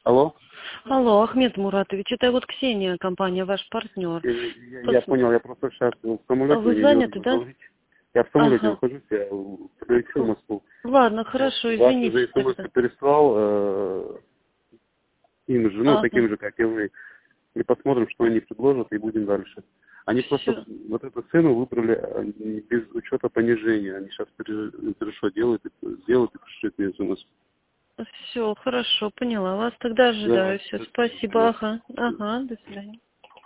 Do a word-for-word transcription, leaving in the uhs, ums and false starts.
Алло? Алло, Ахмед Муратович, это вот Ксения, компания, ваш партнер. Я, я- Пос- я понял, я просто сейчас в самолете. Вы мне заняты, неудобно да? говорить. Я в самолете Ага. нахожусь, я прилетел в Москву. Ладно, Я хорошо, вас извините уже смс тогда. переслал э, им же, ну, Ага. таким же, как и вы. И посмотрим, что они предложат, и будем дальше. Они просто Все. вот эту цену выбрали э, без учета понижения. Они сейчас хорошо делают, и- сделают и пришлют мне смс. Все, хорошо, поняла вас. Тогда ожидаю. Давай, Все, до спасибо. свидания. Ага. Ага, до свидания.